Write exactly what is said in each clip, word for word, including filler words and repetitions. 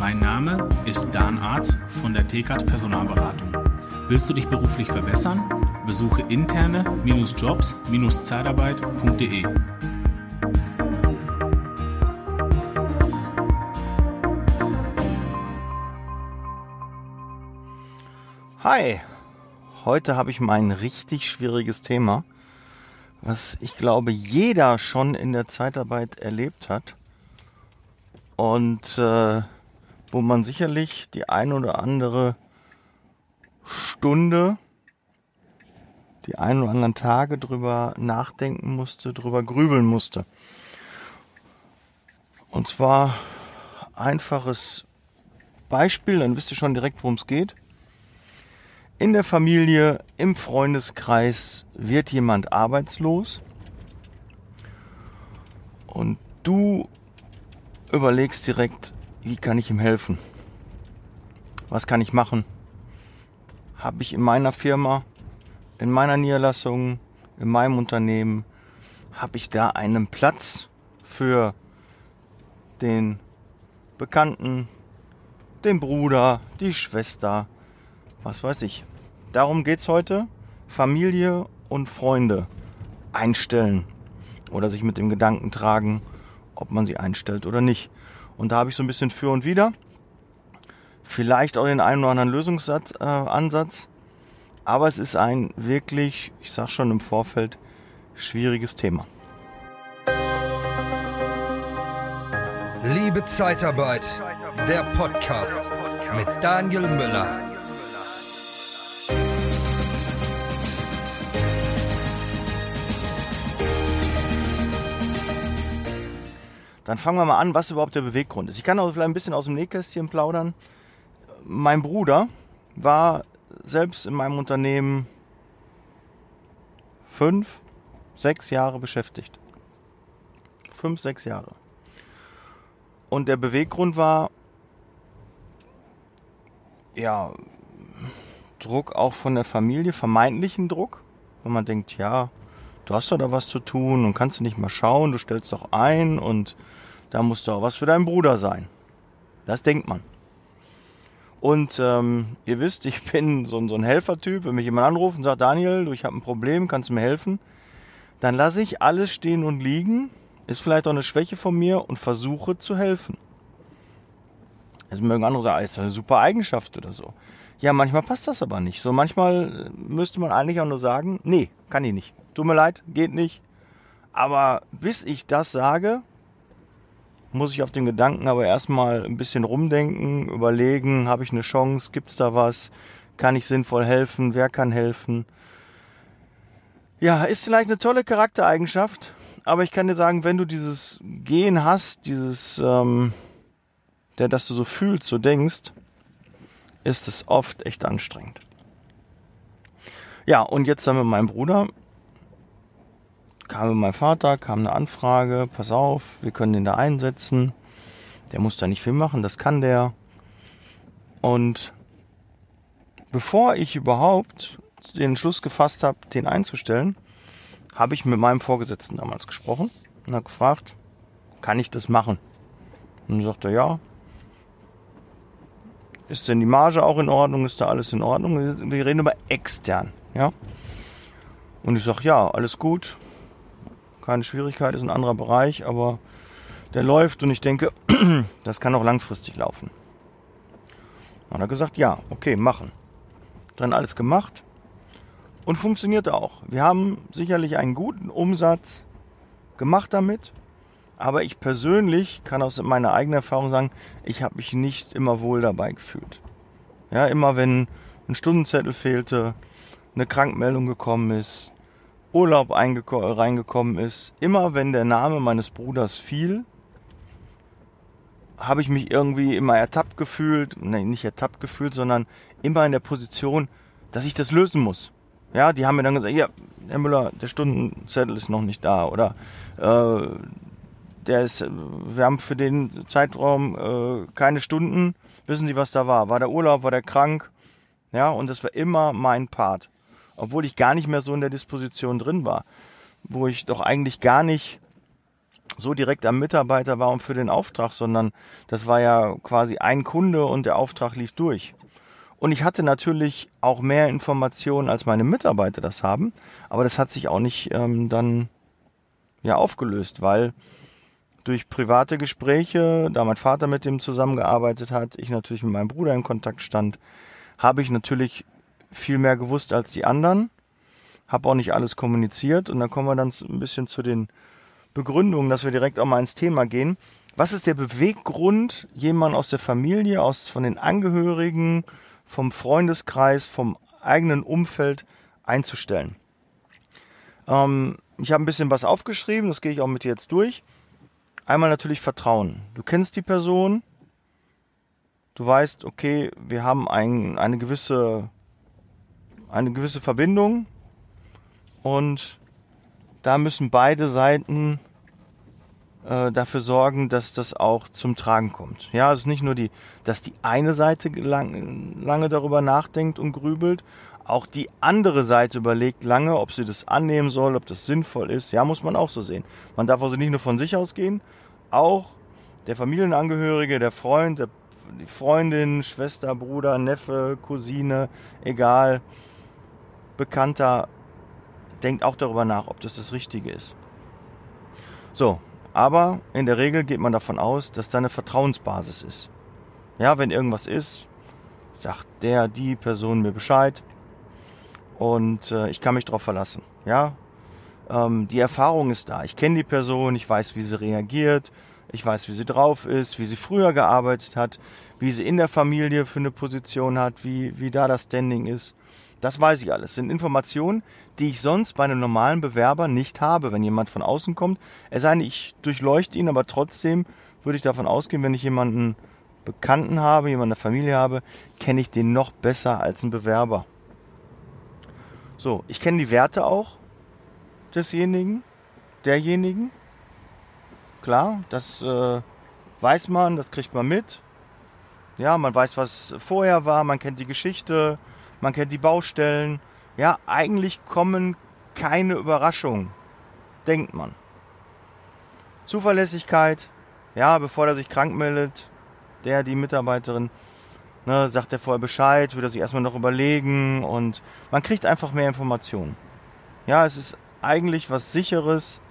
Mein Name ist Dan Arz von der T K A T Personalberatung. Willst du dich beruflich verbessern? Besuche interne Jobs Zeitarbeit punkt de. Hi, heute habe ich mal ein richtig schwieriges Thema, was ich glaube jeder schon in der Zeitarbeit erlebt hat und äh, wo man sicherlich die ein oder andere Stunde, die ein oder anderen Tage drüber nachdenken musste, drüber grübeln musste. Und zwar einfaches Beispiel, dann wisst ihr schon direkt, worum es geht. In der Familie, im Freundeskreis wird jemand arbeitslos und du überlegst direkt, wie kann ich ihm helfen? Was kann ich machen? Habe ich in meiner Firma, in meiner Niederlassung, in meinem Unternehmen, habe ich da einen Platz für den Bekannten, den Bruder, die Schwester, was weiß ich. Darum geht's heute. Familie und Freunde einstellen oder sich mit dem Gedanken tragen, ob man sie einstellt oder nicht. Und da habe ich so ein bisschen für und wider. Vielleicht auch den einen oder anderen Lösungsansatz. Äh, aber es ist ein wirklich, ich sag schon im Vorfeld, schwieriges Thema. Liebe Zeitarbeit, der Podcast mit Daniel Müller. Dann fangen wir mal an, was überhaupt der Beweggrund ist. Ich kann auch vielleicht ein bisschen aus dem Nähkästchen plaudern. Mein Bruder war selbst in meinem Unternehmen fünf, sechs Jahre beschäftigt. Fünf, sechs Jahre. Und der Beweggrund war, ja, Druck auch von der Familie, vermeintlichen Druck. Wenn man denkt, ja, du hast doch da was zu tun und kannst du nicht mal schauen, du stellst doch ein und da muss doch was für deinen Bruder sein. Das denkt man. Und ähm, ihr wisst, ich bin so, so ein Helfertyp. Wenn mich jemand anruft und sagt, Daniel, du, ich habe ein Problem, kannst du mir helfen? Dann lasse ich alles stehen und liegen, ist vielleicht auch eine Schwäche von mir und versuche zu helfen. Jetzt mögen andere sagen, das ist eine super Eigenschaft oder so. Ja, manchmal passt das aber nicht. So manchmal müsste man eigentlich auch nur sagen, nee, kann ich nicht. Tut mir leid, geht nicht. Aber bis ich das sage, muss ich auf den Gedanken aber erstmal ein bisschen rumdenken, überlegen, habe ich eine Chance, gibt es da was, kann ich sinnvoll helfen, wer kann helfen. Ja, ist vielleicht eine tolle Charaktereigenschaft, aber ich kann dir sagen, wenn du dieses Gehen hast, dieses, ähm, der, dass du so fühlst, so denkst, ist es oft echt anstrengend. Ja, und jetzt dann mit meinem Bruder, kam mit meinem Vater, kam eine Anfrage, pass auf, wir können den da einsetzen. Der muss da nicht viel machen, das kann der. Und bevor ich überhaupt den Entschluss gefasst habe, den einzustellen, habe ich mit meinem Vorgesetzten damals gesprochen und habe gefragt, kann ich das machen? Und dann sagte er, ja. Ist denn die Marge auch in Ordnung? Ist da alles in Ordnung? Wir reden über extern, ja. Und ich sage, ja, alles gut. Keine Schwierigkeit, ist ein anderer Bereich, aber der läuft und ich denke, das kann auch langfristig laufen. Dann hat er gesagt, ja, okay, machen. Dann alles gemacht und funktionierte auch. Wir haben sicherlich einen guten Umsatz gemacht damit, aber ich persönlich kann aus meiner eigenen Erfahrung sagen, ich habe mich nicht immer wohl dabei gefühlt. Ja, immer wenn ein Stundenzettel fehlte, eine Krankmeldung gekommen ist, Urlaub eingeko- reingekommen ist, immer wenn der Name meines Bruders fiel, habe ich mich irgendwie immer ertappt gefühlt, nein, nicht ertappt gefühlt, sondern immer in der Position, dass ich das lösen muss. Ja, die haben mir dann gesagt, ja, Herr Müller, der Stundenzettel ist noch nicht da oder äh, der ist, wir haben für den Zeitraum äh, keine Stunden. Wissen Sie, was da war? War der Urlaub, war der krank? Ja, und das war immer mein Part. Obwohl ich gar nicht mehr so in der Disposition drin war. Wo ich doch eigentlich gar nicht so direkt am Mitarbeiter war und für den Auftrag, sondern das war ja quasi ein Kunde und der Auftrag lief durch. Und ich hatte natürlich auch mehr Informationen, als meine Mitarbeiter das haben, aber das hat sich auch nicht ähm, dann ja aufgelöst, weil durch private Gespräche, da mein Vater mit dem zusammengearbeitet hat, ich natürlich mit meinem Bruder in Kontakt stand, habe ich natürlich viel mehr gewusst als die anderen, habe auch nicht alles kommuniziert und dann kommen wir dann ein bisschen zu den Begründungen, dass wir direkt auch mal ins Thema gehen. Was ist der Beweggrund, jemanden aus der Familie, aus von den Angehörigen, vom Freundeskreis, vom eigenen Umfeld einzustellen? Ähm, ich habe ein bisschen was aufgeschrieben, das gehe ich auch mit dir jetzt durch. Einmal natürlich Vertrauen. Du kennst die Person, du weißt, okay, wir haben ein, eine gewisse, eine gewisse Verbindung und da müssen beide Seiten äh, dafür sorgen, dass das auch zum Tragen kommt. Ja, es ist nicht nur die, dass die eine Seite lang, lange darüber nachdenkt und grübelt, auch die andere Seite überlegt lange, ob sie das annehmen soll, ob das sinnvoll ist. Ja, muss man auch so sehen. Man darf also nicht nur von sich ausgehen, auch der Familienangehörige, der Freund, der, die Freundin, Schwester, Bruder, Neffe, Cousine, egal, Bekannter, denkt auch darüber nach, ob das das Richtige ist. So, aber in der Regel geht man davon aus, dass da eine Vertrauensbasis ist. Ja, wenn irgendwas ist, sagt der, die Person mir Bescheid und äh, ich kann mich darauf verlassen. Ja, ähm, die Erfahrung ist da. Ich kenne die Person, ich weiß, wie sie reagiert, ich weiß, wie sie drauf ist, wie sie früher gearbeitet hat, wie sie in der Familie für eine Position hat, wie, wie da das Standing ist. Das weiß ich alles. Das sind Informationen, die ich sonst bei einem normalen Bewerber nicht habe, wenn jemand von außen kommt. Es sei denn, ich durchleuchte ihn, aber trotzdem würde ich davon ausgehen, wenn ich jemanden Bekannten habe, jemanden in der Familie habe, kenne ich den noch besser als einen Bewerber. So, ich kenne die Werte auch desjenigen, derjenigen. Klar, das äh, weiß man, das kriegt man mit. Ja, man weiß, was vorher war, man kennt die Geschichte, man kennt die Baustellen. Ja, eigentlich kommen keine Überraschungen, denkt man. Zuverlässigkeit, ja, bevor er sich krank meldet, der, die Mitarbeiterin, ne, sagt er vorher Bescheid, will er sich erstmal noch überlegen und man kriegt einfach mehr Informationen. Ja, es ist eigentlich was Sicheres,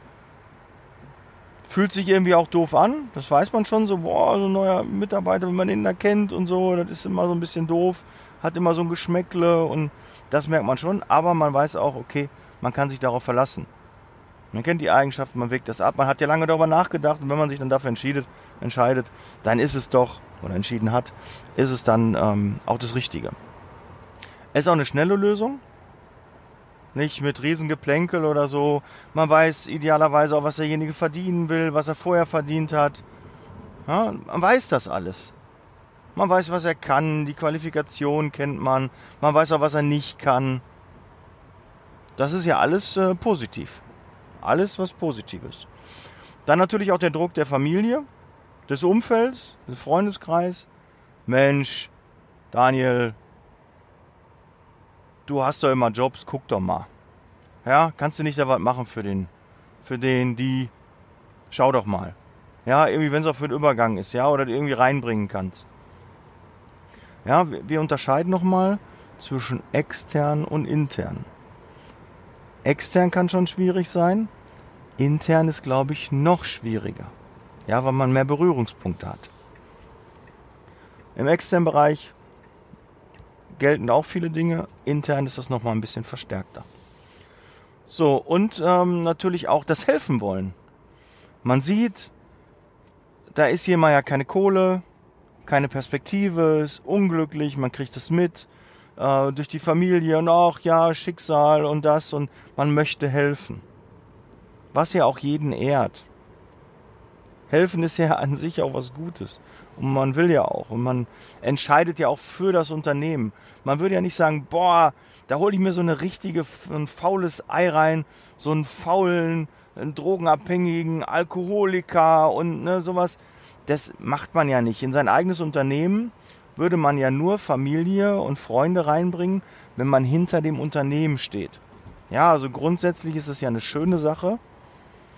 fühlt sich irgendwie auch doof an, das weiß man schon so, boah, so ein neuer Mitarbeiter, wenn man ihn da kennt und so, das ist immer so ein bisschen doof, hat immer so ein Geschmäckle und das merkt man schon, aber man weiß auch, okay, man kann sich darauf verlassen. Man kennt die Eigenschaften, man wägt das ab, man hat ja lange darüber nachgedacht und wenn man sich dann dafür entscheidet, entscheidet, dann ist es doch, oder entschieden hat, ist es dann ähm, auch das Richtige. Es ist auch eine schnelle Lösung, nicht mit Riesengeplänkel oder so. Man weiß idealerweise auch, was derjenige verdienen will, was er vorher verdient hat. Ja, man weiß das alles. Man weiß, was er kann, die Qualifikation kennt man, man weiß auch, was er nicht kann. Das ist ja alles äh, positiv. Alles, was positiv ist. Dann natürlich auch der Druck der Familie, des Umfelds, des Freundeskreises. Mensch, Daniel, du hast doch immer Jobs, guck doch mal. Ja, kannst du nicht da was machen für den, für den, die, schau doch mal. Ja, irgendwie, wenn es auch für den Übergang ist, ja, oder du irgendwie reinbringen kannst. Ja, wir unterscheiden nochmal zwischen extern und intern. Extern kann schon schwierig sein, intern ist, glaube ich, noch schwieriger. Ja, weil man mehr Berührungspunkte hat. Im externen Bereich gelten auch viele Dinge, intern ist das nochmal ein bisschen verstärkter. So, und ähm, natürlich auch das Helfen wollen. Man sieht, da ist jemand ja keine Kohle, keine Perspektive, ist unglücklich, man kriegt es mit äh, durch die Familie und auch, ja, Schicksal und das und man möchte helfen. Was ja auch jeden ehrt. Helfen ist ja an sich auch was Gutes und man will ja auch und man entscheidet ja auch für das Unternehmen. Man würde ja nicht sagen, boah, da hole ich mir so eine richtige, ein faules Ei rein, so einen faulen, einen drogenabhängigen Alkoholiker und ne, sowas. Das macht man ja nicht. In sein eigenes Unternehmen würde man ja nur Familie und Freunde reinbringen, wenn man hinter dem Unternehmen steht. Ja, also grundsätzlich ist es ja eine schöne Sache,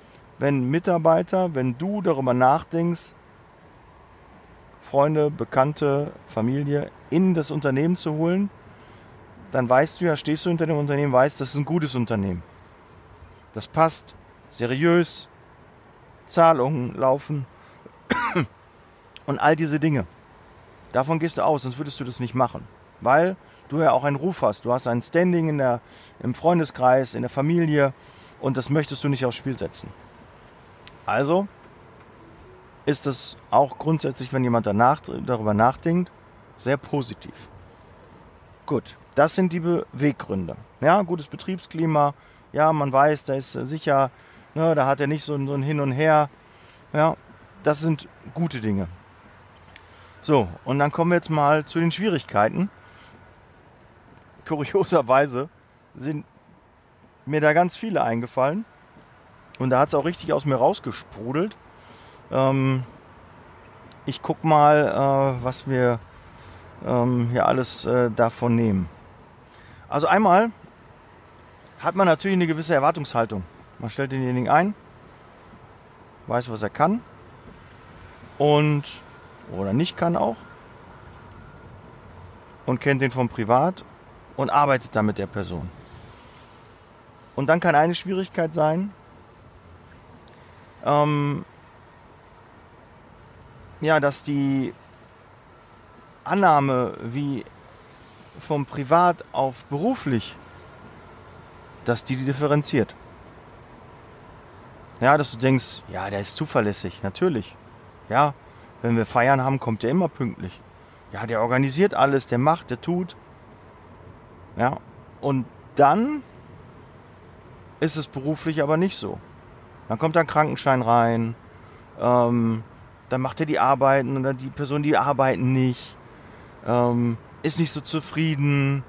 wenn Mitarbeiter, wenn du darüber nachdenkst, Freunde, Bekannte, Familie in das Unternehmen zu holen, dann weißt du ja, stehst du hinter dem Unternehmen, weißt, das ist ein gutes Unternehmen. Das passt, seriös, Zahlungen laufen und all diese Dinge. Davon gehst du aus, sonst würdest du das nicht machen. Weil du ja auch einen Ruf hast. Du hast ein Standing in der, im Freundeskreis, in der Familie und das möchtest du nicht aufs Spiel setzen. Also ist es auch grundsätzlich, wenn jemand danach, darüber nachdenkt, sehr positiv. Gut, das sind die Beweggründe. Ja, gutes Betriebsklima, ja, man weiß, da ist sicher, ne, da hat er nicht so, so ein Hin und Her. Ja, das sind gute Dinge. So, und dann kommen wir jetzt mal zu den Schwierigkeiten. Kurioserweise sind mir da ganz viele eingefallen. Und da hat es auch richtig aus mir rausgesprudelt. Ähm, ich guck mal, äh, was wir ähm, hier alles äh, davon nehmen. Also einmal hat man natürlich eine gewisse Erwartungshaltung. Man stellt denjenigen ein, weiß, was er kann und oder nicht kann auch und kennt den von privat und arbeitet dann mit der Person. Und dann kann eine Schwierigkeit sein, ähm, ja, dass die Annahme wie vom Privat auf beruflich, dass die, die differenziert. Ja, dass du denkst, ja, der ist zuverlässig, natürlich. Ja, wenn wir Feiern haben, kommt der immer pünktlich. Ja, der organisiert alles, der macht, der tut. Ja, und dann ist es beruflich aber nicht so. Dann kommt ein Krankenschein rein, ähm, dann macht er die Arbeiten und dann die Person, die arbeiten nicht, ähm, ist nicht so zufrieden,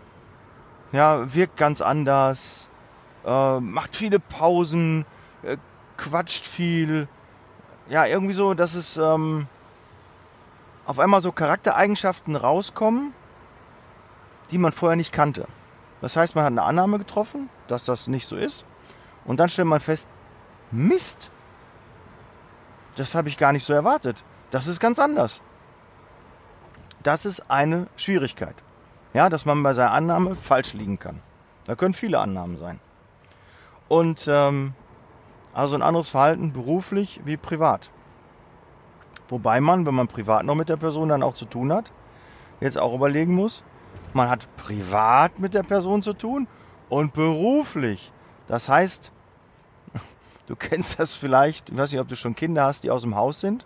ja, wirkt ganz anders, äh, macht viele Pausen, äh, quatscht viel. Ja, irgendwie so, dass es ähm, auf einmal so Charaktereigenschaften rauskommen, die man vorher nicht kannte. Das heißt, man hat eine Annahme getroffen, dass das nicht so ist. Und dann stellt man fest, Mist, das habe ich gar nicht so erwartet. Das ist ganz anders. Das ist eine Schwierigkeit. Ja, dass man bei seiner Annahme falsch liegen kann. Da können viele Annahmen sein. Und ähm, also ein anderes Verhalten beruflich wie privat. Wobei man, wenn man privat noch mit der Person dann auch zu tun hat, jetzt auch überlegen muss, man hat privat mit der Person zu tun und beruflich. Das heißt, du kennst das vielleicht, ich weiß nicht, ob du schon Kinder hast, die aus dem Haus sind.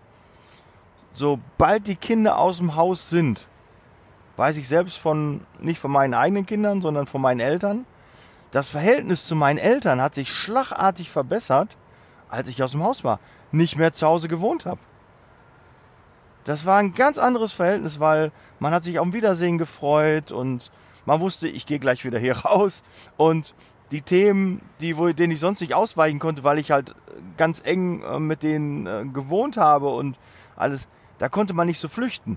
Sobald die Kinder aus dem Haus sind, weiß ich selbst von, nicht von meinen eigenen Kindern, sondern von meinen Eltern, das Verhältnis zu meinen Eltern hat sich schlagartig verbessert, als ich aus dem Haus war, nicht mehr zu Hause gewohnt habe. Das war ein ganz anderes Verhältnis, weil man hat sich auf ein Wiedersehen gefreut und man wusste, ich gehe gleich wieder hier raus. Und die Themen, die, wo, denen ich sonst nicht ausweichen konnte, weil ich halt ganz eng äh, mit denen äh, gewohnt habe und alles, da konnte man nicht so flüchten.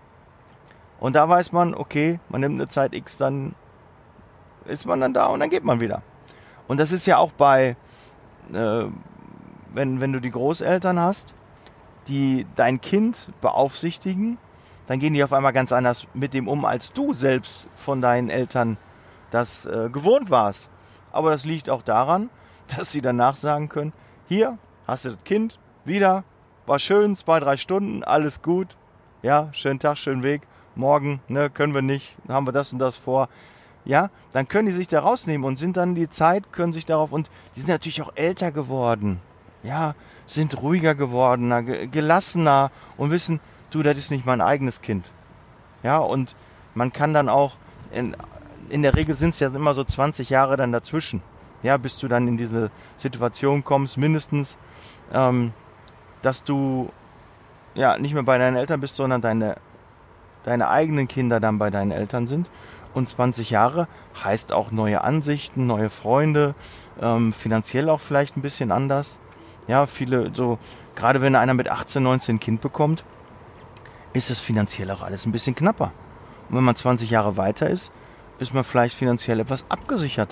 Und da weiß man, okay, man nimmt eine Zeit X, dann ist man dann da und dann geht man wieder. Und das ist ja auch bei, äh, wenn, wenn du die Großeltern hast, die dein Kind beaufsichtigen, dann gehen die auf einmal ganz anders mit dem um, als du selbst von deinen Eltern das äh, gewohnt warst. Aber das liegt auch daran, dass sie danach sagen können, hier hast du das Kind, wieder, war schön, zwei, drei Stunden, alles gut, ja, schönen Tag, schönen Weg, morgen, ne, können wir nicht, haben wir das und das vor. Ja, dann können die sich da rausnehmen und sind dann die Zeit, können sich darauf, und die sind natürlich auch älter geworden. Ja, sind ruhiger geworden, gelassener und wissen, du, das ist nicht mein eigenes Kind. Ja, und man kann dann auch, in, in der Regel sind es ja immer so zwanzig Jahre dann dazwischen, ja, bis du dann in diese Situation kommst, mindestens, ähm, dass du ja nicht mehr bei deinen Eltern bist, sondern deine, deine eigenen Kinder dann bei deinen Eltern sind. Und zwanzig Jahre heißt auch neue Ansichten, neue Freunde, ähm, finanziell auch vielleicht ein bisschen anders. Ja, viele, so, gerade wenn einer mit achtzehn, neunzehn ein Kind bekommt, ist es finanziell auch alles ein bisschen knapper. Und wenn man zwanzig Jahre weiter ist, ist man vielleicht finanziell etwas abgesicherter.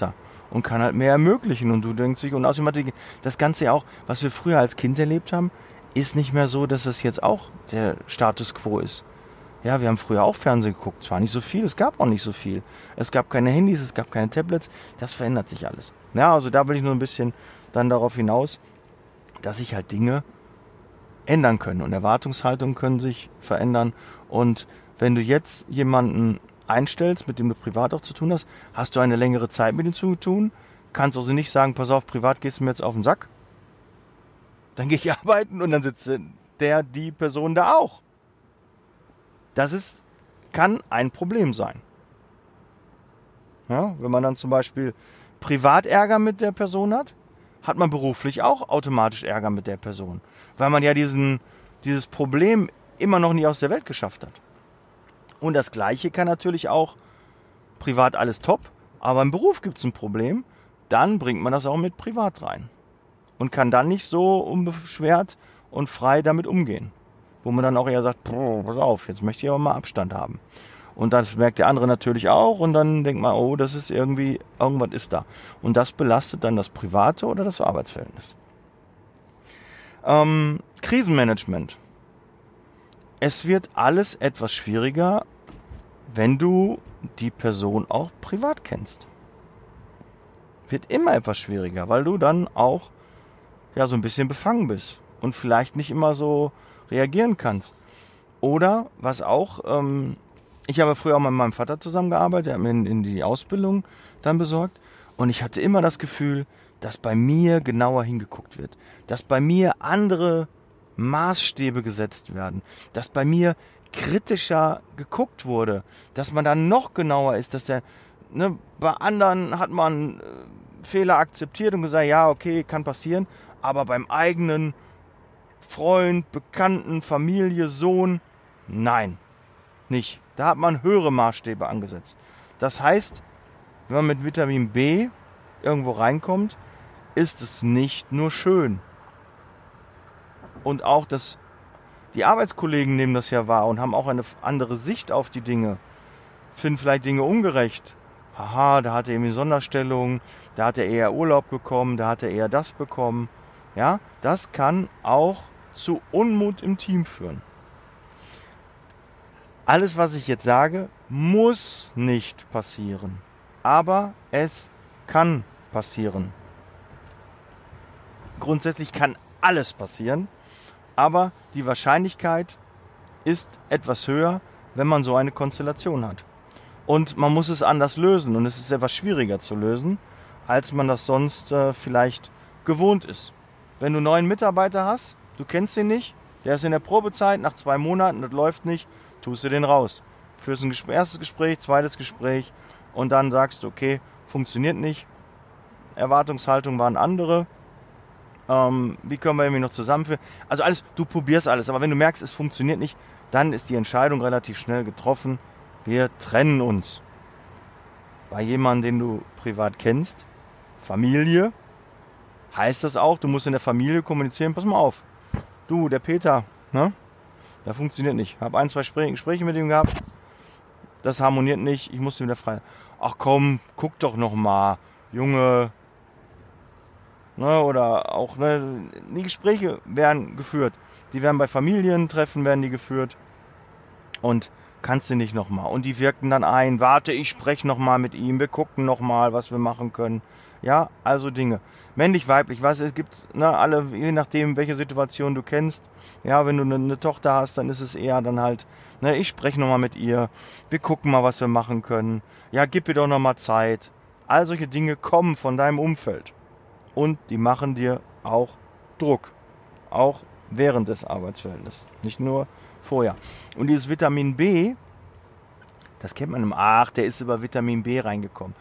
und kann halt mehr ermöglichen. Und du denkst dich, und außerdem hat die, das Ganze ja auch, was wir früher als Kind erlebt haben, ist nicht mehr so, dass es jetzt auch der Status quo ist. Ja, wir haben früher auch Fernsehen geguckt, zwar nicht so viel, es gab auch nicht so viel. Es gab keine Handys, es gab keine Tablets, das verändert sich alles. Ja, also da will ich nur ein bisschen dann darauf hinaus, dass sich halt Dinge ändern können und Erwartungshaltungen können sich verändern. Und wenn du jetzt jemanden einstellst, mit dem du privat auch zu tun hast, hast du eine längere Zeit mit ihm zu tun, kannst also nicht sagen, pass auf, privat gehst du mir jetzt auf den Sack, dann gehe ich arbeiten und dann sitzt der, die Person da auch. Das ist, kann ein Problem sein. Ja, wenn man dann zum Beispiel privat Ärger mit der Person hat, hat man beruflich auch automatisch Ärger mit der Person. Weil man ja diesen, dieses Problem immer noch nie aus der Welt geschafft hat. Und das Gleiche kann natürlich auch privat alles top, aber im Beruf gibt es ein Problem, dann bringt man das auch mit privat rein. Und kann dann nicht so unbeschwert und frei damit umgehen. Wo man dann auch eher sagt, pass auf, jetzt möchte ich aber mal Abstand haben. Und das merkt der andere natürlich auch und dann denkt man, oh, das ist irgendwie, irgendwas ist da. Und das belastet dann das private oder das Arbeitsverhältnis. Ähm, Krisenmanagement. Es wird alles etwas schwieriger, wenn du die Person auch privat kennst. Wird immer etwas schwieriger, weil du dann auch ja so ein bisschen befangen bist und vielleicht nicht immer so reagieren kannst. Oder, was auch, ähm, ich habe früher auch mit meinem Vater zusammengearbeitet, der hat mir in, in die Ausbildung dann besorgt und ich hatte immer das Gefühl, dass bei mir genauer hingeguckt wird, dass bei mir andere Maßstäbe gesetzt werden, dass bei mir kritischer geguckt wurde, dass man dann noch genauer ist, dass der, ne, bei anderen hat man äh, Fehler akzeptiert und gesagt, ja, okay, kann passieren, aber beim eigenen Freund, Bekannten, Familie, Sohn, nein, nicht. Da hat man höhere Maßstäbe angesetzt. Das heißt, wenn man mit Vitamin B irgendwo reinkommt, ist es nicht nur schön. Und auch das, die Arbeitskollegen nehmen das ja wahr und haben auch eine andere Sicht auf die Dinge. Finden vielleicht Dinge ungerecht. Haha, da hat er irgendwie Sonderstellung, da hat er eher Urlaub bekommen, da hat er eher das bekommen. Ja, das kann auch zu Unmut im Team führen. Alles, was ich jetzt sage, muss nicht passieren. Aber es kann passieren. Grundsätzlich kann alles passieren, aber die Wahrscheinlichkeit ist etwas höher, wenn man so eine Konstellation hat. Und man muss es anders lösen und es ist etwas schwieriger zu lösen, als man das sonst äh, vielleicht gewohnt ist. Wenn du einen neuen Mitarbeiter hast, du kennst ihn nicht, der ist in der Probezeit, nach zwei Monaten, das läuft nicht, tust du den raus. Führst ein Gespräch, erstes Gespräch, zweites Gespräch und dann sagst du, okay, funktioniert nicht, Erwartungshaltung waren andere, ähm, wie können wir irgendwie noch zusammenführen? Also alles, du probierst alles, aber wenn du merkst, es funktioniert nicht, dann ist die Entscheidung relativ schnell getroffen, wir trennen uns. Bei jemandem, den du privat kennst, Familie, heißt das auch, du musst in der Familie kommunizieren, pass mal auf, du, der Peter, ne? Das funktioniert nicht. Ich habe ein, zwei Gespräche mit ihm gehabt, das harmoniert nicht, ich musste wieder frei. Ach komm, guck doch noch mal, Junge. Ne, oder auch, ne, die Gespräche werden geführt. Die werden bei Familientreffen werden die geführt. Und kannst du nicht nochmal. Und die wirkten dann ein, warte, ich spreche nochmal mit ihm, wir gucken nochmal, was wir machen können. Ja, also Dinge. Männlich, weiblich, was es gibt, ne, alle, je nachdem, welche Situation du kennst. Ja, wenn du eine, eine Tochter hast, dann ist es eher dann halt, ne, ich spreche nochmal mit ihr, wir gucken mal, was wir machen können. Ja, gib ihr doch nochmal Zeit. All solche Dinge kommen von deinem Umfeld. Und die machen dir auch Druck. Auch während des Arbeitsverhältnisses. Nicht nur vorher. Und dieses Vitamin B, das kennt man im, ach, der ist über Vitamin B reingekommen.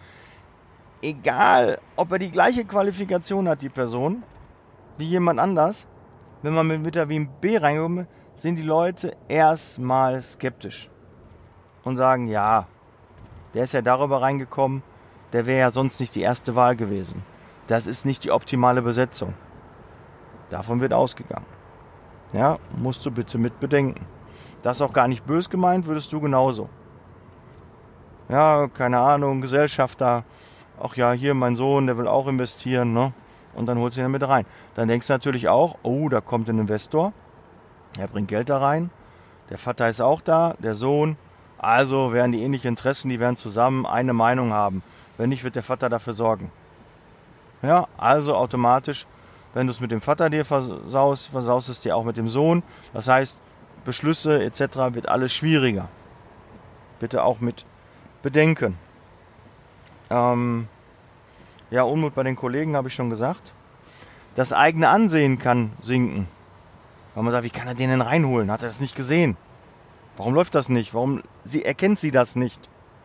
Egal, ob er die gleiche Qualifikation hat, die Person, wie jemand anders, wenn man mit Vitamin B reinkommt, sind die Leute erstmal skeptisch. Und sagen, ja, der ist ja darüber reingekommen, der wäre ja sonst nicht die erste Wahl gewesen. Das ist nicht die optimale Besetzung. Davon wird ausgegangen. Ja, musst du bitte mit bedenken. Das ist auch gar nicht bös gemeint, würdest du genauso. Ja, keine Ahnung, Gesellschafter, ach ja, hier mein Sohn, der will auch investieren, ne? Und dann holst du ihn dann mit rein. Dann denkst du natürlich auch, oh, da kommt ein Investor, der bringt Geld da rein, der Vater ist auch da, der Sohn, also werden die ähnlichen Interessen, die werden zusammen eine Meinung haben. Wenn nicht, wird der Vater dafür sorgen. Ja, also automatisch, wenn du es mit dem Vater dir versaust, versaust es dir auch mit dem Sohn. Das heißt, Beschlüsse et cetera wird alles schwieriger. Bitte auch mit bedenken. Ähm, ja, Unmut bei den Kollegen habe ich schon gesagt. Das eigene Ansehen kann sinken. Weil man sagt, wie kann er den denn reinholen? Hat er das nicht gesehen? Warum läuft das nicht? Warum sie, erkennt sie das nicht?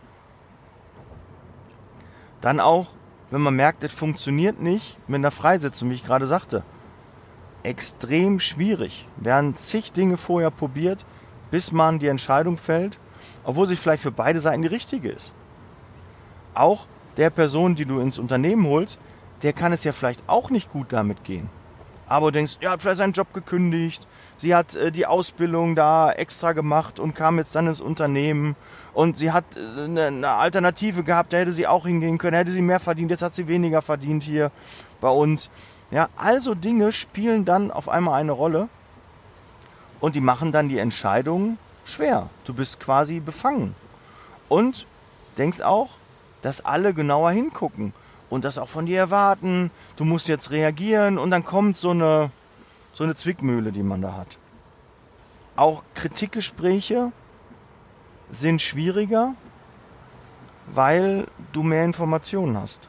Dann auch, wenn man merkt, es funktioniert nicht mit einer Freisetzung, wie ich gerade sagte. Extrem schwierig. Werden zig Dinge vorher probiert, bis man die Entscheidung fällt, obwohl sie vielleicht für beide Seiten die richtige ist. Auch der Person, die du ins Unternehmen holst, der kann es ja vielleicht auch nicht gut damit gehen. Aber du denkst, er hat vielleicht seinen Job gekündigt, sie hat äh, die Ausbildung da extra gemacht und kam jetzt dann ins Unternehmen und sie hat äh, eine, eine Alternative gehabt, da hätte sie auch hingehen können, hätte sie mehr verdient, jetzt hat sie weniger verdient hier bei uns. Ja, also Dinge spielen dann auf einmal eine Rolle und die machen dann die Entscheidung schwer. Du bist quasi befangen und denkst auch, dass alle genauer hingucken. Und das auch von dir erwarten, du musst jetzt reagieren und dann kommt so eine, so eine Zwickmühle, die man da hat. Auch Kritikgespräche sind schwieriger, weil du mehr Informationen hast.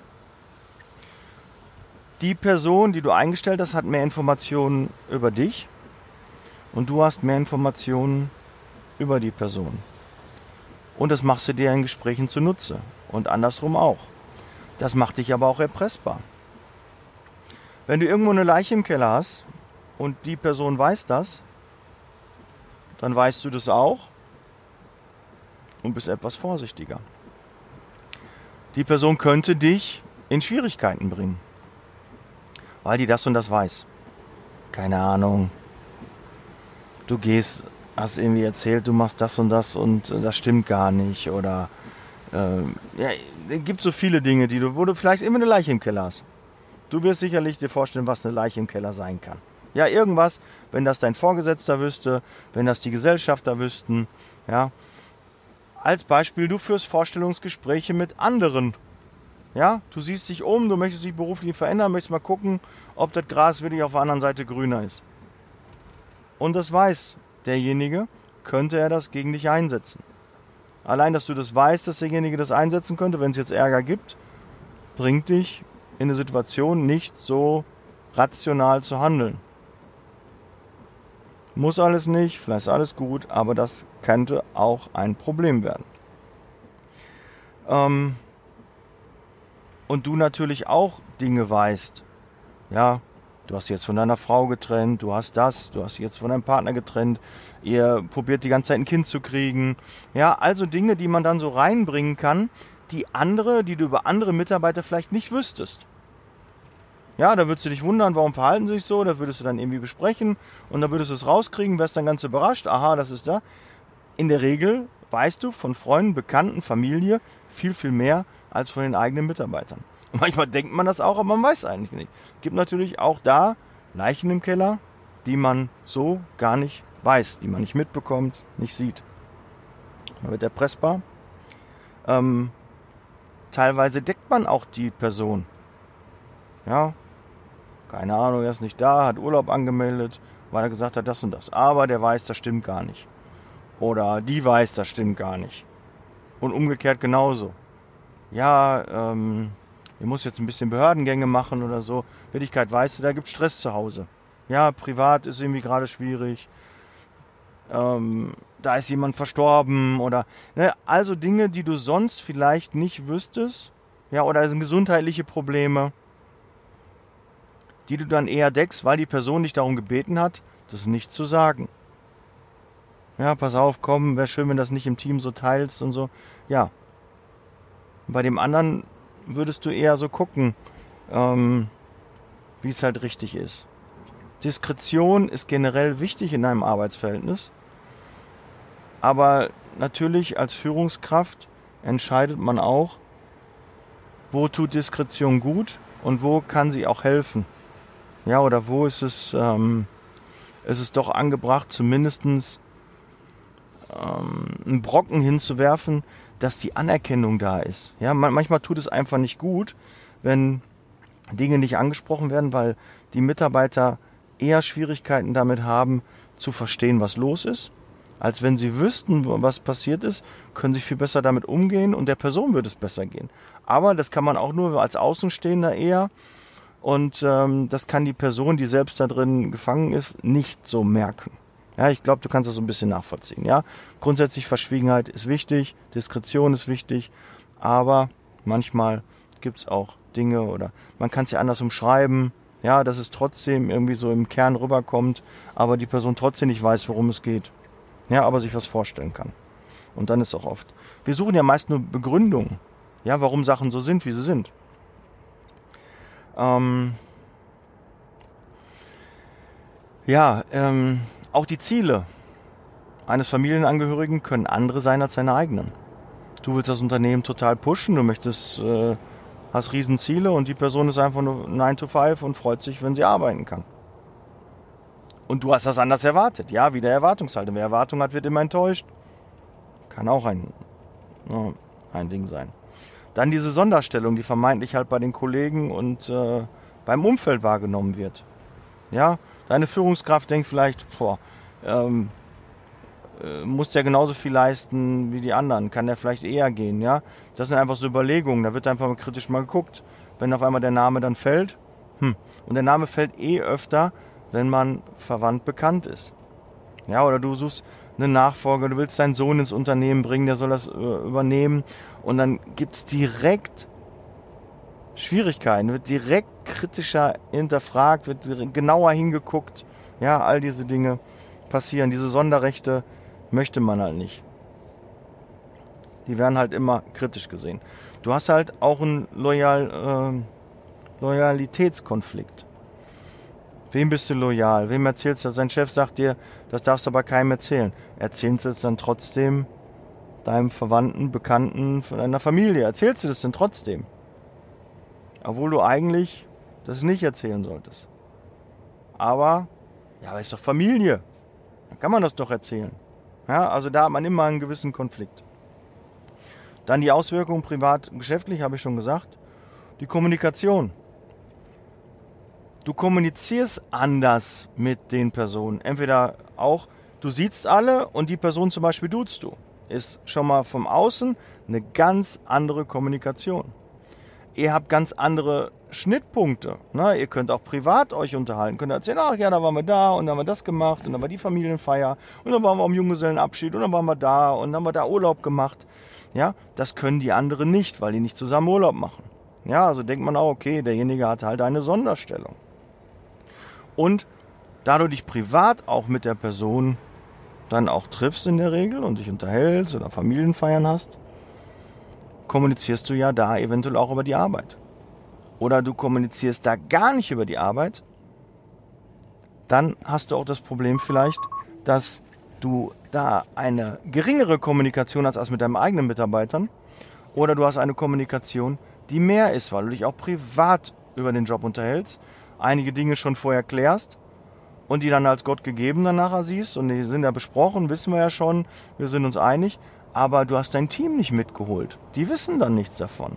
Die Person, die du eingestellt hast, hat mehr Informationen über dich und du hast mehr Informationen über die Person. Und das machst du dir in Gesprächen zunutze und andersrum auch. Das macht dich aber auch erpressbar. Wenn du irgendwo eine Leiche im Keller hast und die Person weiß das, dann weißt du das auch und bist etwas vorsichtiger. Die Person könnte dich in Schwierigkeiten bringen, weil die das und das weiß. Keine Ahnung. Du gehst, hast irgendwie erzählt, du machst das und das und das stimmt gar nicht oder Ähm, ja, es gibt so viele Dinge, die du, wo du vielleicht immer eine Leiche im Keller hast. Du wirst sicherlich dir vorstellen, was eine Leiche im Keller sein kann. Ja, irgendwas, wenn das dein Vorgesetzter wüsste, wenn das die Gesellschafter wüssten. Ja. Als Beispiel, du führst Vorstellungsgespräche mit anderen. Ja, du siehst dich um, du möchtest dich beruflich verändern, möchtest mal gucken, ob das Gras wirklich auf der anderen Seite grüner ist. Und das weiß derjenige, könnte er das gegen dich einsetzen. Allein, dass du das weißt, dass derjenige das einsetzen könnte, wenn es jetzt Ärger gibt, bringt dich in eine Situation nicht so rational zu handeln. Muss alles nicht, vielleicht ist alles gut, aber das könnte auch ein Problem werden. Ähm, und du natürlich auch Dinge weißt. Ja, du hast jetzt von deiner Frau getrennt, du hast das, du hast jetzt von deinem Partner getrennt, ihr probiert die ganze Zeit ein Kind zu kriegen. Ja, also Dinge, die man dann so reinbringen kann, die andere, die du über andere Mitarbeiter vielleicht nicht wüsstest. Ja, da würdest du dich wundern, warum verhalten sie sich so, da würdest du dann irgendwie besprechen und dann würdest du es rauskriegen, wärst dann ganz überrascht, aha, das ist da. In der Regel weißt du von Freunden, Bekannten, Familie viel, viel mehr als von den eigenen Mitarbeitern. Manchmal denkt man das auch, aber man weiß es eigentlich nicht. Es gibt natürlich auch da Leichen im Keller, die man so gar nicht weiß, die man nicht mitbekommt, nicht sieht. Man wird erpressbar. Ähm, teilweise deckt man auch die Person. Ja, keine Ahnung, er ist nicht da, hat Urlaub angemeldet, weil er gesagt hat, das und das. Aber der weiß, das stimmt gar nicht. Oder die weiß, das stimmt gar nicht. Und umgekehrt genauso. Ja, ähm... ihr müsst jetzt ein bisschen Behördengänge machen oder so. In Wirklichkeit weißt du, da gibt es Stress zu Hause. Ja, privat ist irgendwie gerade schwierig. Ähm, da ist jemand verstorben oder ne, also Dinge, die du sonst vielleicht nicht wüsstest. Ja, oder sind gesundheitliche Probleme, die du dann eher deckst, weil die Person dich darum gebeten hat, das nicht zu sagen. Ja, pass auf, komm, wäre schön, wenn das nicht im Team so teilst und so. Ja. Bei dem anderen würdest du eher so gucken, ähm, wie es halt richtig ist. Diskretion ist generell wichtig in einem Arbeitsverhältnis, aber natürlich als Führungskraft entscheidet man auch, wo tut Diskretion gut und wo kann sie auch helfen. Ja, oder wo ist es, ähm, ist es doch angebracht, zumindest ähm, einen Brocken hinzuwerfen, dass die Anerkennung da ist. Ja, man, manchmal tut es einfach nicht gut, wenn Dinge nicht angesprochen werden, weil die Mitarbeiter eher Schwierigkeiten damit haben, zu verstehen, was los ist, als wenn sie wüssten, was passiert ist, können sie viel besser damit umgehen und der Person wird es besser gehen. Aber das kann man auch nur als Außenstehender eher und ähm, das kann die Person, die selbst da drin gefangen ist, nicht so merken. Ja, ich glaube, du kannst das so ein bisschen nachvollziehen. Ja, grundsätzlich Verschwiegenheit ist wichtig, Diskretion ist wichtig, aber manchmal gibt es auch Dinge oder man kann es ja anders umschreiben, ja, dass es trotzdem irgendwie so im Kern rüberkommt, aber die Person trotzdem nicht weiß, worum es geht. Ja, aber sich was vorstellen kann. Und dann ist auch oft. Wir suchen ja meist nur Begründungen, ja, warum Sachen so sind, wie sie sind. Ähm, ja, ähm, auch die Ziele eines Familienangehörigen können andere sein als seine eigenen. Du willst das Unternehmen total pushen, du möchtest, äh, hast Riesenziele und die Person ist einfach nur nine to five und freut sich, wenn sie arbeiten kann. Und du hast das anders erwartet. Ja, wieder Erwartungshaltung. Wer Erwartung hat, wird immer enttäuscht. Kann auch ein, ja, ein Ding sein. Dann diese Sonderstellung, die vermeintlich halt bei den Kollegen und äh, beim Umfeld wahrgenommen wird. Ja, deine Führungskraft denkt vielleicht, boah, ähm, äh, muss der genauso viel leisten wie die anderen, kann der vielleicht eher gehen, ja. Das sind einfach so Überlegungen, da wird einfach mal kritisch mal geguckt. Wenn auf einmal der Name dann fällt, hm, und der Name fällt eh öfter, wenn man verwandt bekannt ist. Ja, oder du suchst einen Nachfolger, du willst deinen Sohn ins Unternehmen bringen, der soll das äh, übernehmen und dann gibt es direkt Schwierigkeiten, wird direkt kritischer hinterfragt, wird genauer hingeguckt. Ja, all diese Dinge passieren. Diese Sonderrechte möchte man halt nicht. Die werden halt immer kritisch gesehen. Du hast halt auch einen Loyal, äh, Loyalitätskonflikt. Wem bist du loyal? Wem erzählst du? Sein Chef sagt dir, das darfst du aber keinem erzählen. Erzählst du es dann trotzdem deinem Verwandten, Bekannten, von deiner Familie? Erzählst du das denn trotzdem? Obwohl du eigentlich das nicht erzählen solltest. Aber, ja, aber ist doch Familie. Dann kann man das doch erzählen. Ja, also da hat man immer einen gewissen Konflikt. Dann die Auswirkungen privat, geschäftlich, habe ich schon gesagt. Die Kommunikation. Du kommunizierst anders mit den Personen. Entweder auch, du siehst alle und die Person zum Beispiel duzt du. Ist schon mal vom Außen eine ganz andere Kommunikation. Ihr habt ganz andere Schnittpunkte. Ne? Ihr könnt auch privat euch unterhalten. Könnt erzählen, ach ja, da waren wir da und dann haben wir das gemacht und dann war die Familienfeier und dann waren wir am Junggesellenabschied und dann waren wir da und dann haben wir da Urlaub gemacht. Ja, das können die anderen nicht, weil die nicht zusammen Urlaub machen. Ja, also denkt man auch, okay, derjenige hat halt eine Sonderstellung. Und da du dich privat auch mit der Person dann auch triffst in der Regel und dich unterhältst oder Familienfeiern hast, kommunizierst du ja da eventuell auch über die Arbeit. Oder du kommunizierst da gar nicht über die Arbeit, dann hast du auch das Problem vielleicht, dass du da eine geringere Kommunikation hast als mit deinen eigenen Mitarbeitern. Oder du hast eine Kommunikation, die mehr ist, weil du dich auch privat über den Job unterhältst, einige Dinge schon vorher klärst und die dann als Gott gegeben dann nachher siehst. Und die sind ja besprochen, wissen wir ja schon, wir sind uns einig. Aber du hast dein Team nicht mitgeholt. Die wissen dann nichts davon.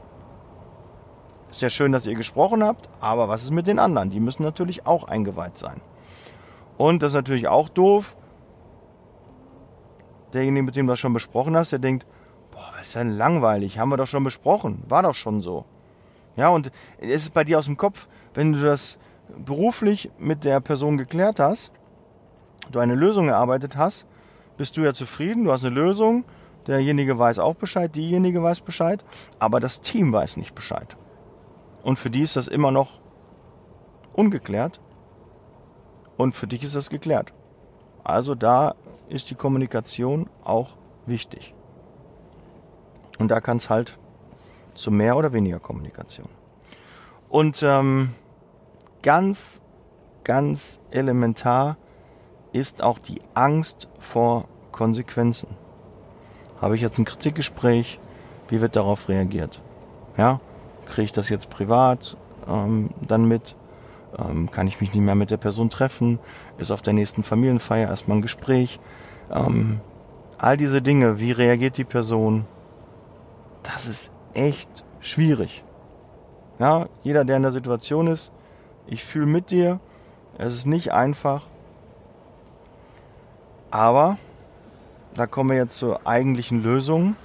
Ist ja schön, dass ihr gesprochen habt, aber was ist mit den anderen? Die müssen natürlich auch eingeweiht sein. Und das ist natürlich auch doof. Derjenige, mit dem du das schon besprochen hast, der denkt, boah, was ist denn langweilig, haben wir doch schon besprochen, war doch schon so. Ja, und es ist bei dir aus dem Kopf, wenn du das beruflich mit der Person geklärt hast, du eine Lösung erarbeitet hast, bist du ja zufrieden, du hast eine Lösung, derjenige weiß auch Bescheid, diejenige weiß Bescheid, aber das Team weiß nicht Bescheid. Und für die ist das immer noch ungeklärt und für dich ist das geklärt. Also da ist die Kommunikation auch wichtig. Und da kann es halt zu mehr oder weniger Kommunikation. Und ähm, ganz, ganz elementar ist auch die Angst vor Konsequenzen. Habe ich jetzt ein Kritikgespräch, wie wird darauf reagiert? Ja, Kriege ich das jetzt privat ähm, dann mit? Ähm, kann ich mich nicht mehr mit der Person treffen? Ist auf der nächsten Familienfeier erstmal ein Gespräch? Ähm, all diese Dinge, wie reagiert die Person? Das ist echt schwierig. Ja, jeder, der in der Situation ist, ich fühle mit dir, es ist nicht einfach, aber da kommen wir jetzt zur eigentlichen Lösung.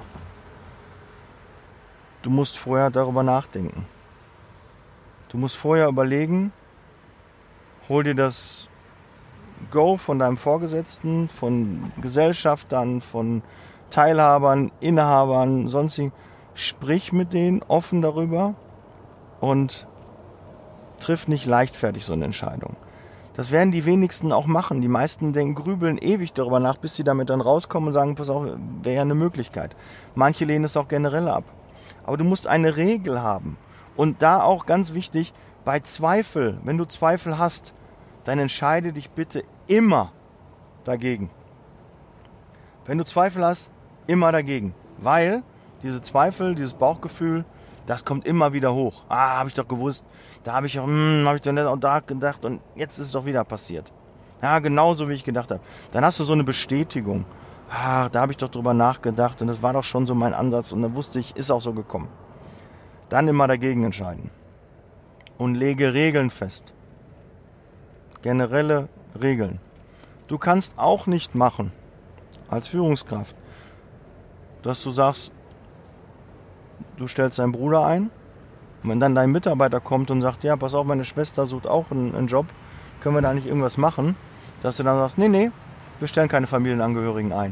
Du musst vorher darüber nachdenken. Du musst vorher überlegen, hol dir das Go von deinem Vorgesetzten, von Gesellschaftern, von Teilhabern, Inhabern, sonstigen. Sprich mit denen offen darüber und triff nicht leichtfertig so eine Entscheidung. Das werden die wenigsten auch machen. Die meisten denken, grübeln ewig darüber nach, bis sie damit dann rauskommen und sagen, pass auf, wäre ja eine Möglichkeit. Manche lehnen es auch generell ab. Aber du musst eine Regel haben. Und da auch ganz wichtig, bei Zweifel, wenn du Zweifel hast, dann entscheide dich bitte immer dagegen. Wenn du Zweifel hast, immer dagegen. Weil diese Zweifel, dieses Bauchgefühl, das kommt immer wieder hoch. Ah, habe ich doch gewusst. Da habe ich auch, hm, habe ich doch nicht auch da gedacht und jetzt ist es doch wieder passiert. Ja, genauso wie ich gedacht habe. Dann hast du so eine Bestätigung. Ah, da habe ich doch drüber nachgedacht und das war doch schon so mein Ansatz und dann wusste ich, ist auch so gekommen. Dann immer dagegen entscheiden. Und lege Regeln fest. Generelle Regeln. Du kannst auch nicht machen, als Führungskraft, dass du sagst, du stellst deinen Bruder ein und wenn dann dein Mitarbeiter kommt und sagt, ja, pass auf, meine Schwester sucht auch einen, einen Job, können wir da nicht irgendwas machen? Dass du dann sagst, nee, nee, wir stellen keine Familienangehörigen ein.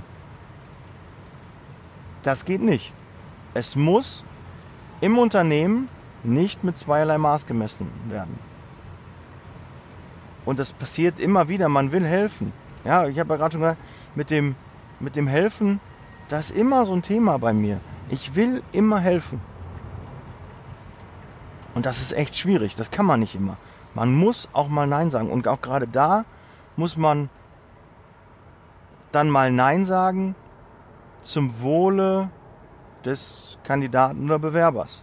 Das geht nicht. Es muss im Unternehmen nicht mit zweierlei Maß gemessen werden. Und das passiert immer wieder, man will helfen. Ja, ich habe ja gerade schon gesagt, mit dem, mit dem Helfen, das ist immer so ein Thema bei mir. Ich will immer helfen. Und das ist echt schwierig, das kann man nicht immer. Man muss auch mal Nein sagen. Und auch gerade da muss man dann mal Nein sagen zum Wohle des Kandidaten oder Bewerbers.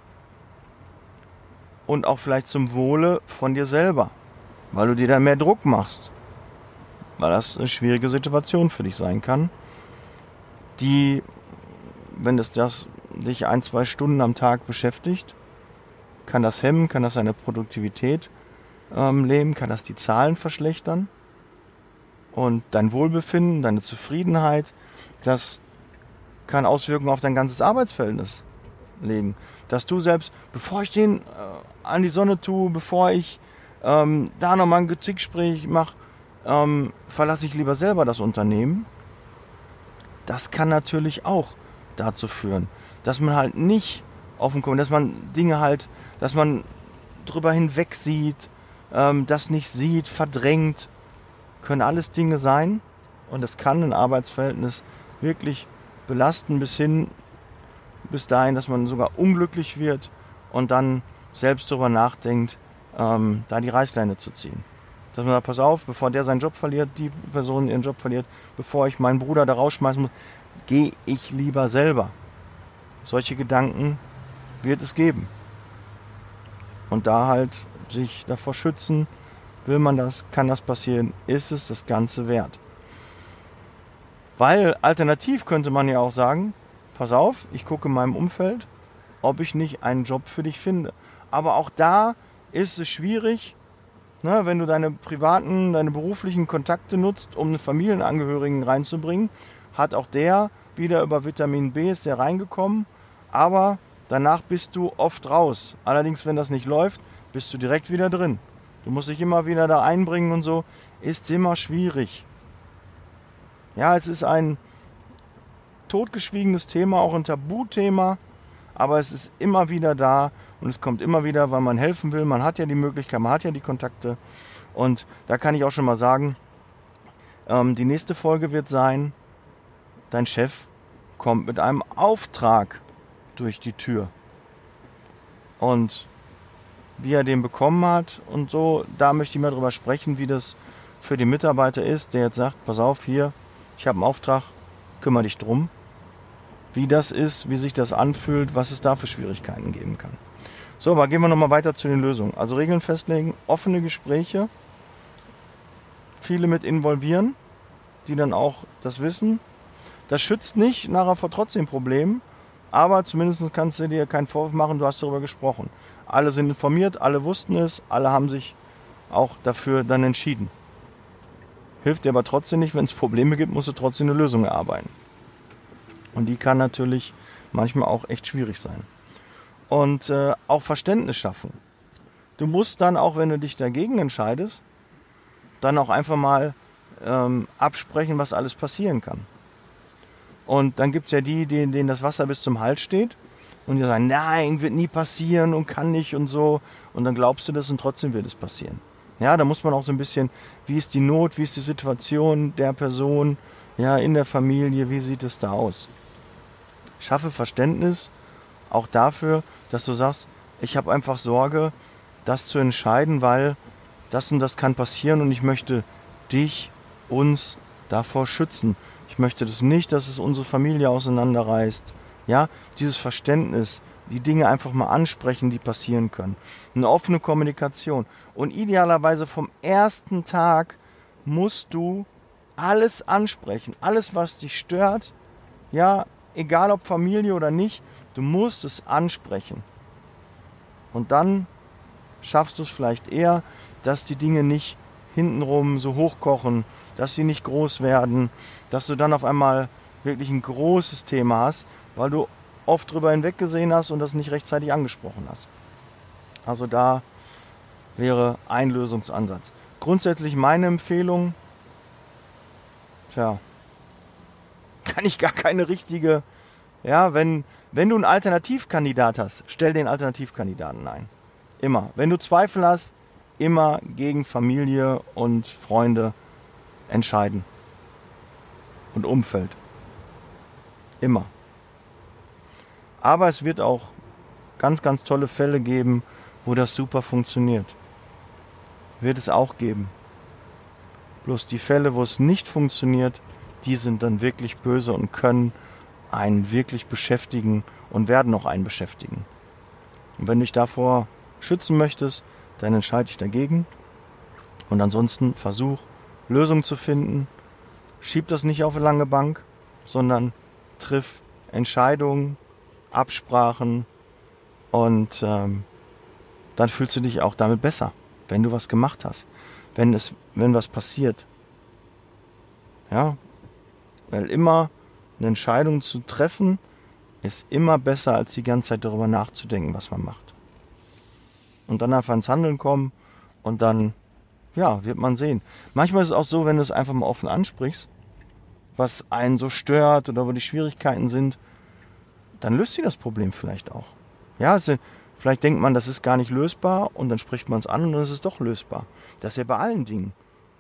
Und auch vielleicht zum Wohle von dir selber, weil du dir dann mehr Druck machst. Weil das eine schwierige Situation für dich sein kann, die, wenn das, das dich ein, zwei Stunden am Tag beschäftigt, kann das hemmen, kann das deine Produktivität ähm, lähmen, kann das die Zahlen verschlechtern und dein Wohlbefinden, deine Zufriedenheit, das kann Auswirkungen auf dein ganzes Arbeitsverhältnis legen. Dass du selbst, bevor ich den äh, an die Sonne tue, bevor ich ähm, da nochmal ein Kritikgespräch mache, ähm, verlasse ich lieber selber das Unternehmen. Das kann natürlich auch dazu führen, dass man halt nicht offen kommt, dass man Dinge halt, dass man drüber hinweg sieht, ähm, das nicht sieht, verdrängt, können alles Dinge sein und das kann ein Arbeitsverhältnis wirklich belasten bis hin, bis dahin, dass man sogar unglücklich wird und dann selbst darüber nachdenkt, ähm, da die Reißleine zu ziehen. Dass man sagt, pass auf, bevor der seinen Job verliert, die Person ihren Job verliert, bevor ich meinen Bruder da rausschmeißen muss, gehe ich lieber selber. Solche Gedanken wird es geben. Und da halt sich davor schützen, will man das, kann das passieren, ist es das Ganze wert. Weil alternativ könnte man ja auch sagen, pass auf, ich gucke in meinem Umfeld, ob ich nicht einen Job für dich finde. Aber auch da ist es schwierig, ne, wenn du deine privaten, deine beruflichen Kontakte nutzt, um einen Familienangehörigen reinzubringen, hat auch der wieder über Vitamin B ist der reingekommen, aber danach bist du oft raus. Allerdings, wenn das nicht läuft, bist du direkt wieder drin. Du musst dich immer wieder da einbringen und so, ist immer schwierig. Ja, es ist ein totgeschwiegenes Thema, auch ein Tabuthema, aber es ist immer wieder da und es kommt immer wieder, weil man helfen will. Man hat ja die Möglichkeit, man hat ja die Kontakte und da kann ich auch schon mal sagen, ähm, die nächste Folge wird sein, dein Chef kommt mit einem Auftrag durch die Tür und wie er den bekommen hat und so, da möchte ich mal drüber sprechen, wie das für den Mitarbeiter ist, der jetzt sagt, pass auf, hier, ich habe einen Auftrag, kümmere dich drum. Wie das ist, wie sich das anfühlt, was es da für Schwierigkeiten geben kann. So, aber gehen wir nochmal weiter zu den Lösungen. Also Regeln festlegen, offene Gespräche, viele mit involvieren, die dann auch das wissen. Das schützt nicht nachher vor trotzdem Problemen, aber zumindest kannst du dir keinen Vorwurf machen, du hast darüber gesprochen. Alle sind informiert, alle wussten es, alle haben sich auch dafür dann entschieden. Hilft dir aber trotzdem nicht, wenn es Probleme gibt, musst du trotzdem eine Lösung erarbeiten. Und die kann natürlich manchmal auch echt schwierig sein. Und äh, auch Verständnis schaffen. Du musst dann auch, wenn du dich dagegen entscheidest, dann auch einfach mal ähm, absprechen, was alles passieren kann. Und dann gibt es ja die, denen, denen das Wasser bis zum Hals steht und die sagen, nein, wird nie passieren und kann nicht und so. Und dann glaubst du das und trotzdem wird es passieren. Ja, da muss man auch so ein bisschen, wie ist die Not, wie ist die Situation der Person, ja, in der Familie, wie sieht es da aus? Schaffe Verständnis auch dafür, dass du sagst, ich habe einfach Sorge, das zu entscheiden, weil das und das kann passieren und ich möchte dich, uns davor schützen. Ich möchte das nicht, dass es unsere Familie auseinanderreißt. Ja, dieses Verständnis, die Dinge einfach mal ansprechen, die passieren können. Eine offene Kommunikation. Und idealerweise vom ersten Tag musst du alles ansprechen. Alles, was dich stört, ja, egal ob Familie oder nicht, du musst es ansprechen. Und dann schaffst du es vielleicht eher, dass die Dinge nicht hintenrum so hochkochen, dass sie nicht groß werden, dass du dann auf einmal wirklich ein großes Thema hast, weil du oft drüber hinweggesehen hast und das nicht rechtzeitig angesprochen hast. Also da wäre ein Lösungsansatz. Grundsätzlich meine Empfehlung, tja, kann ich gar keine richtige, ja, wenn, wenn du einen Alternativkandidat hast, stell den Alternativkandidaten ein. Immer. Wenn du Zweifel hast, immer gegen Familie und Freunde entscheiden. Und Umfeld. Immer. Aber es wird auch ganz, ganz tolle Fälle geben, wo das super funktioniert. Wird es auch geben. Bloß die Fälle, wo es nicht funktioniert, die sind dann wirklich böse und können einen wirklich beschäftigen und werden auch einen beschäftigen. Und wenn du dich davor schützen möchtest, dann entscheide dich dagegen. Und ansonsten versuch, Lösungen zu finden. Schieb das nicht auf eine lange Bank, sondern triff Entscheidungen, Absprachen und ähm, dann fühlst du dich auch damit besser, wenn du was gemacht hast, wenn es, wenn was passiert. Ja, weil immer eine Entscheidung zu treffen, ist immer besser, als die ganze Zeit darüber nachzudenken, was man macht. Und dann einfach ins Handeln kommen und dann, ja, wird man sehen. Manchmal ist es auch so, wenn du es einfach mal offen ansprichst, was einen so stört oder wo die Schwierigkeiten sind, dann löst sich das Problem vielleicht auch. Ja, es, vielleicht denkt man, das ist gar nicht lösbar und dann spricht man es an und dann ist es doch lösbar. Das ist ja bei allen Dingen.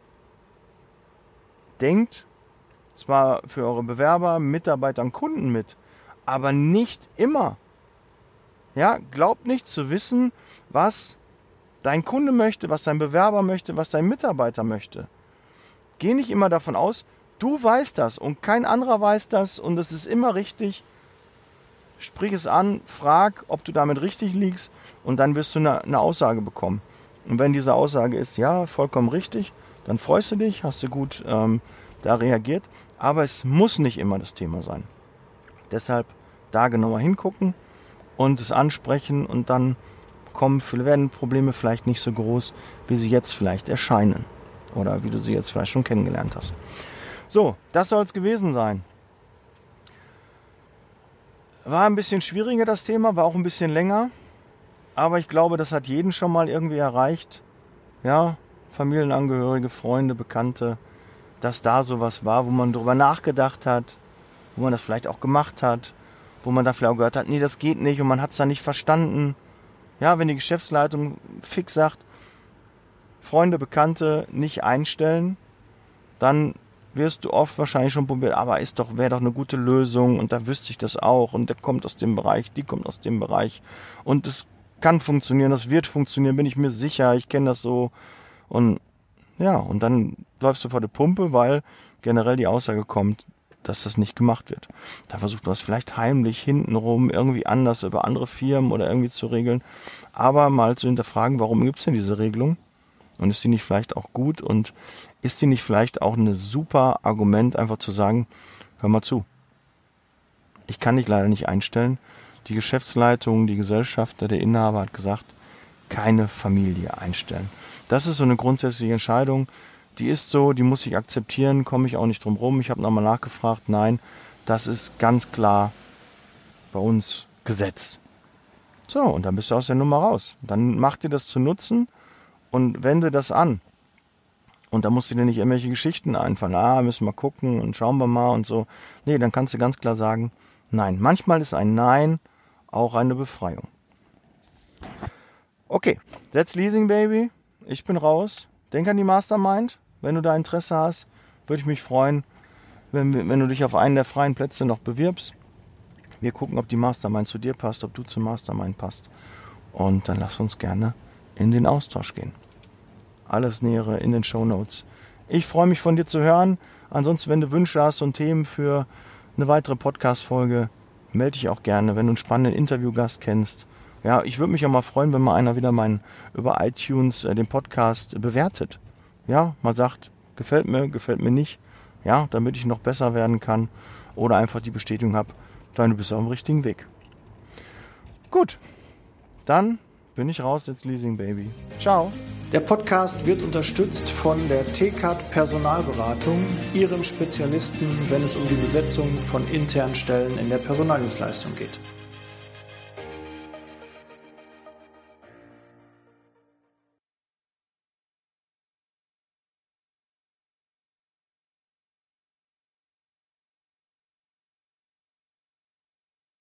Denkt zwar für eure Bewerber, Mitarbeiter und Kunden mit, aber nicht immer. Ja, glaubt nicht zu wissen, was dein Kunde möchte, was dein Bewerber möchte, was dein Mitarbeiter möchte. Geh nicht immer davon aus, du weißt das und kein anderer weiß das und es ist immer richtig. Sprich es an, frag, ob du damit richtig liegst und dann wirst du eine, eine Aussage bekommen. Und wenn diese Aussage ist, ja, vollkommen richtig, dann freust du dich, hast du gut ähm, da reagiert. Aber es muss nicht immer das Thema sein. Deshalb da genauer hingucken und es ansprechen und dann kommen, werden Probleme vielleicht nicht so groß, wie sie jetzt vielleicht erscheinen. Oder wie du sie jetzt vielleicht schon kennengelernt hast. So, das soll es gewesen sein. War ein bisschen schwieriger das Thema, war auch ein bisschen länger. Aber ich glaube, das hat jeden schon mal irgendwie erreicht. Ja, Familienangehörige, Freunde, Bekannte, dass da sowas war, wo man drüber nachgedacht hat, wo man das vielleicht auch gemacht hat, wo man da vielleicht auch gehört hat, nee, das geht nicht und man hat es dann nicht verstanden. Ja, wenn die Geschäftsleitung fix sagt, Freunde, Bekannte nicht einstellen, dann wirst du oft wahrscheinlich schon probiert, aber ist doch, wäre doch eine gute Lösung und da wüsste ich das auch und der kommt aus dem Bereich, die kommt aus dem Bereich und es kann funktionieren, das wird funktionieren, bin ich mir sicher, ich kenne das so und ja, und dann läufst du vor der Pumpe, weil generell die Aussage kommt, dass das nicht gemacht wird. Da versucht man es vielleicht heimlich hintenrum irgendwie anders über andere Firmen oder irgendwie zu regeln. Aber mal zu hinterfragen, warum gibt es denn diese Regelung? Und ist die nicht vielleicht auch gut? Und ist die nicht vielleicht auch ein super Argument, einfach zu sagen, hör mal zu. Ich kann dich leider nicht einstellen. Die Geschäftsleitung, die Gesellschafter, der Inhaber hat gesagt, keine Familie einstellen. Das ist so eine grundsätzliche Entscheidung. Die ist so, die muss ich akzeptieren, komme ich auch nicht drum rum. Ich habe nochmal nachgefragt, nein, das ist ganz klar bei uns Gesetz. So, und dann bist du aus der Nummer raus. Dann mach dir das zu nutzen und wende das an. Und da musst du dir nicht irgendwelche Geschichten einfallen. Ah, müssen wir gucken und schauen wir mal und so. Nee, dann kannst du ganz klar sagen, nein. Manchmal ist ein Nein auch eine Befreiung. Okay, that's Leasing Baby. Ich bin raus. Denk an die Mastermind. Wenn du da Interesse hast, würde ich mich freuen, wenn, wenn du dich auf einen der freien Plätze noch bewirbst. Wir gucken, ob die Mastermind zu dir passt, ob du zur Mastermind passt. Und dann lass uns gerne in den Austausch gehen. Alles Nähere in den Shownotes. Ich freue mich, von dir zu hören. Ansonsten, wenn du Wünsche hast und Themen für eine weitere Podcast-Folge, melde dich auch gerne, wenn du einen spannenden Interviewgast kennst. Ja, ich würde mich auch mal freuen, wenn mal einer wieder meinen über iTunes äh, den Podcast bewertet. Ja, mal sagt, gefällt mir, gefällt mir nicht. Ja, damit ich noch besser werden kann. Oder einfach die Bestätigung habe, du bist auf dem richtigen Weg. Gut, dann bin ich raus, jetzt Leasing Baby. Ciao. Der Podcast wird unterstützt von der T C A T Personalberatung, ihrem Spezialisten, wenn es um die Besetzung von internen Stellen in der Personaldienstleistung geht.